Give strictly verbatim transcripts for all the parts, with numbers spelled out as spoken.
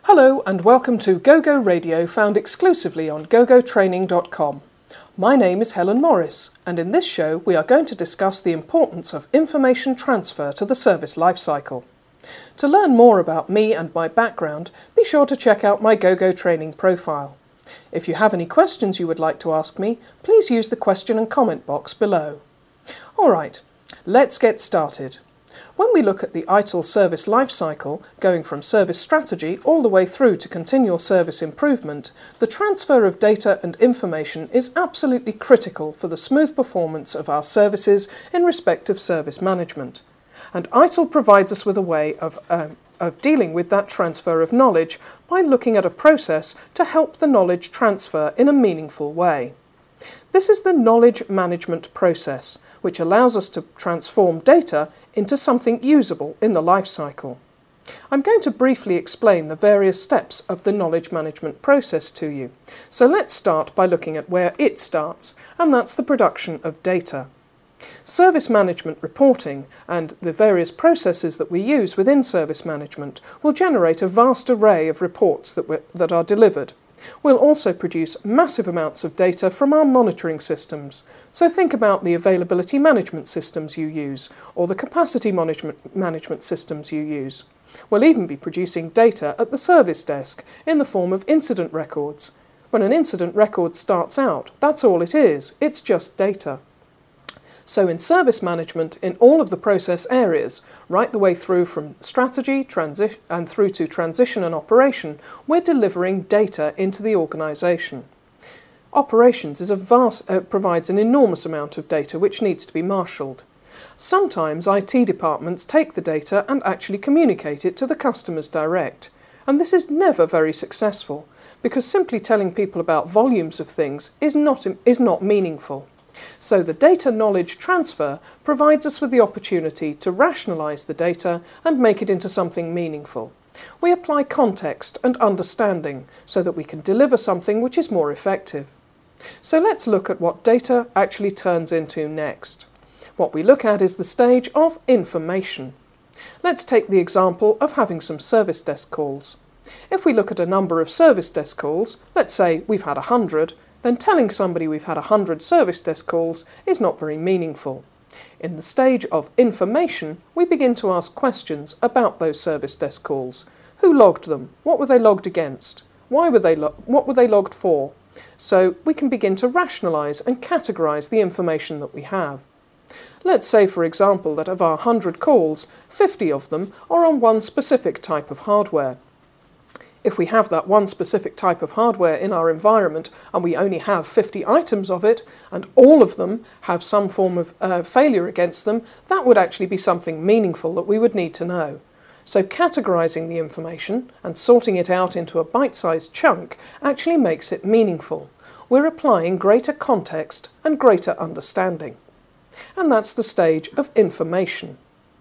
Hello and welcome to GoGo Radio, found exclusively on gogo training dot com. My name is Helen Morris, and in this show we are going to discuss the importance of information transfer to the service lifecycle. To learn more about me and my background, be sure to check out my GoGo Training profile. If you have any questions you would like to ask me, please use the question and comment box below. Alright, let's get started. When we look at the I T I L service lifecycle, going from service strategy all the way through to continual service improvement, the transfer of data and information is absolutely critical for the smooth performance of our services in respect of service management. And I T I L provides us with a way of, um, of dealing with that transfer of knowledge by looking at a process to help the knowledge transfer in a meaningful way. This is the knowledge management process, which allows us to transform data into something usable in the life cycle. I'm going to briefly explain the various steps of the knowledge management process to you. So let's start by looking at where it starts, and that's the production of data. Service management reporting and the various processes that we use within service management will generate a vast array of reports that, we're, that are delivered. We'll also produce massive amounts of data from our monitoring systems. So think about the availability management systems you use, or the capacity management, management systems you use. We'll even be producing data at the service desk in the form of incident records. When an incident record starts out, that's all it is, it's just data. So in service management, in all of the process areas, right the way through from strategy, transi- and through to transition and operation, we're delivering data into the organisation. Operations is a vast, uh, provides an enormous amount of data which needs to be marshalled. Sometimes I T departments take the data and actually communicate it to the customers direct. And this is never very successful, because simply telling people about volumes of things is not, is not meaningful. So the data knowledge transfer provides us with the opportunity to rationalise the data and make it into something meaningful. We apply context and understanding so that we can deliver something which is more effective. So let's look at what data actually turns into next. What we look at is the stage of information. Let's take the example of having some service desk calls. If we look at a number of service desk calls, let's say we've had a hundred, then telling somebody we've had a hundred service desk calls is not very meaningful. In the stage of information, we begin to ask questions about those service desk calls. Who logged them? What were they logged against? Why were they lo- what were they logged for? So we can begin to rationalise and categorise the information that we have. Let's say, for example, that of our one hundred calls, fifty of them are on one specific type of hardware. If we have that one specific type of hardware in our environment and we only have fifty items of it and all of them have some form of uh, failure against them, that would actually be something meaningful that we would need to know. So categorising the information and sorting it out into a bite-sized chunk actually makes it meaningful. We're applying greater context and greater understanding. And that's the stage of information.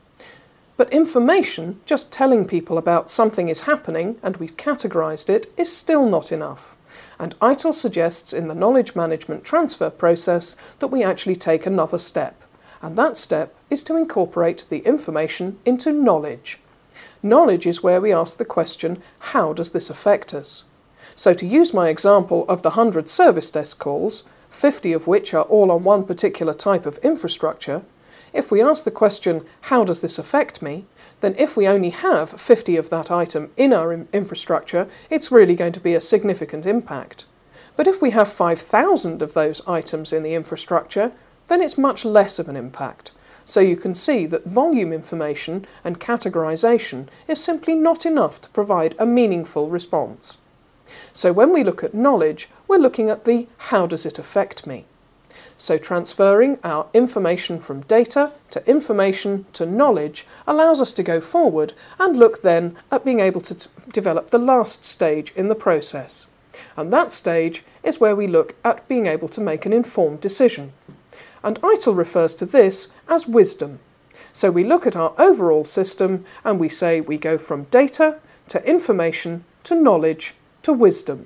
But information, just telling people about something is happening and we've categorised it, is still not enough. And I T I L suggests in the knowledge management transfer process that we actually take another step. And that step is to incorporate the information into knowledge. Knowledge is where we ask the question, how does this affect us? So to use my example of the one hundred service desk calls, fifty of which are all on one particular type of infrastructure, if we ask the question, how does this affect me, then if we only have fifty of that item in our infrastructure, it's really going to be a significant impact. But if we have five thousand of those items in the infrastructure, then it's much less of an impact. So you can see that volume information and categorisation is simply not enough to provide a meaningful response. So when we look at knowledge, we're looking at the how does it affect me. So transferring our information from data to information to knowledge allows us to go forward and look then at being able to t- develop the last stage in the process. And that stage is where we look at being able to make an informed decision. And I T I L refers to this as wisdom. So we look at our overall system and we say we go from data to information to knowledge to wisdom.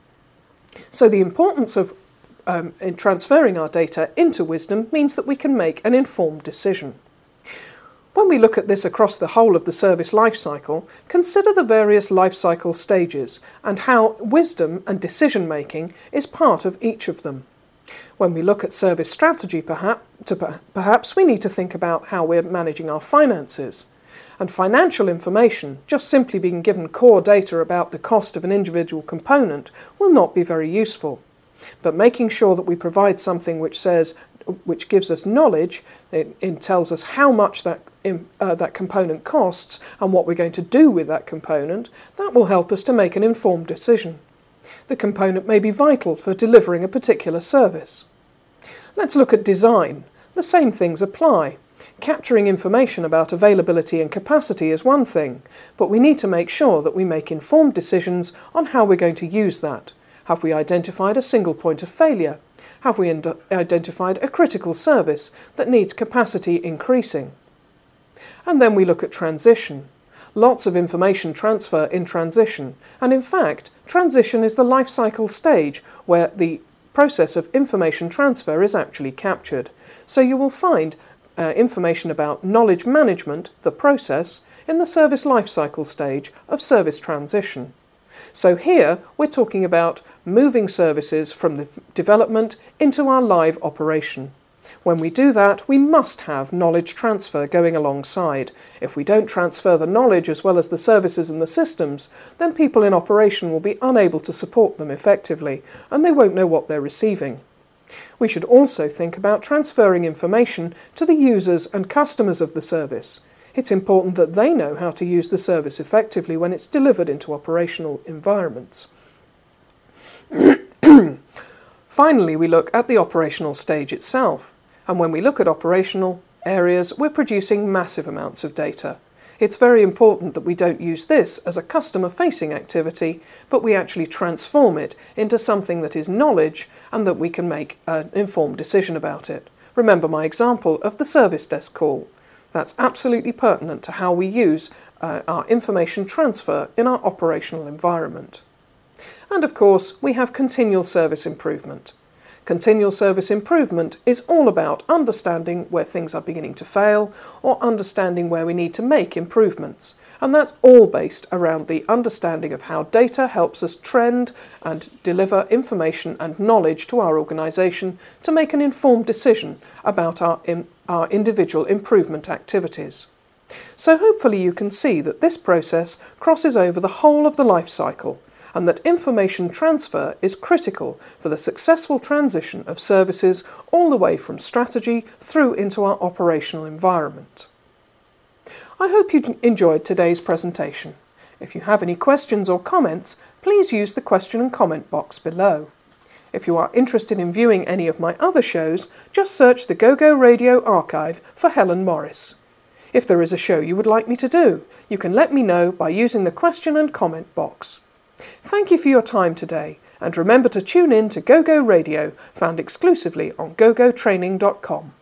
So the importance of Um, in transferring our data into wisdom means that we can make an informed decision. When we look at this across the whole of the service life cycle, consider the various life cycle stages and how wisdom and decision making is part of each of them. When we look at service strategy, perhaps, to, perhaps we need to think about how we're managing our finances. And financial information, just simply being given core data about the cost of an individual component, will not be very useful. But making sure that we provide something which says, which gives us knowledge, it, it tells us how much that, uh, that component costs and what we're going to do with that component, that will help us to make an informed decision. The component may be vital for delivering a particular service. Let's look at design. The same things apply. Capturing information about availability and capacity is one thing, but we need to make sure that we make informed decisions on how we're going to use that. Have we identified a single point of failure? Have we identified a critical service that needs capacity increasing? And then we look at transition. Lots of information transfer in transition, and in fact, transition is the life cycle stage where the process of information transfer is actually captured. So you will find uh, information about knowledge management, the process, in the service life cycle stage of service transition. So here we're talking about moving services from the development into our live operation. When we do that, we must have knowledge transfer going alongside. If we don't transfer the knowledge as well as the services and the systems, then people in operation will be unable to support them effectively, and they won't know what they're receiving. We should also think about transferring information to the users and customers of the service. It's important that they know how to use the service effectively when it's delivered into operational environments. Finally, we look at the operational stage itself. And when we look at operational areas, we're producing massive amounts of data. It's very important that we don't use this as a customer-facing activity, but we actually transform it into something that is knowledge and that we can make an informed decision about it. Remember my example of the service desk call. That's absolutely pertinent to how we use uh, our information transfer in our operational environment. And of course, we have continual service improvement. Continual service improvement is all about understanding where things are beginning to fail or understanding where we need to make improvements. And that's all based around the understanding of how data helps us trend and deliver information and knowledge to our organisation to make an informed decision about our, in, our individual improvement activities. So hopefully you can see that this process crosses over the whole of the life cycle, and that information transfer is critical for the successful transition of services all the way from strategy through into our operational environment. I hope you enjoyed today's presentation. If you have any questions or comments, please use the question and comment box below. If you are interested in viewing any of my other shows, just search the GoGo Radio archive for Helen Morris. If there is a show you would like me to do, you can let me know by using the question and comment box. Thank you for your time today, and remember to tune in to GoGo Radio, found exclusively on gogo training dot com.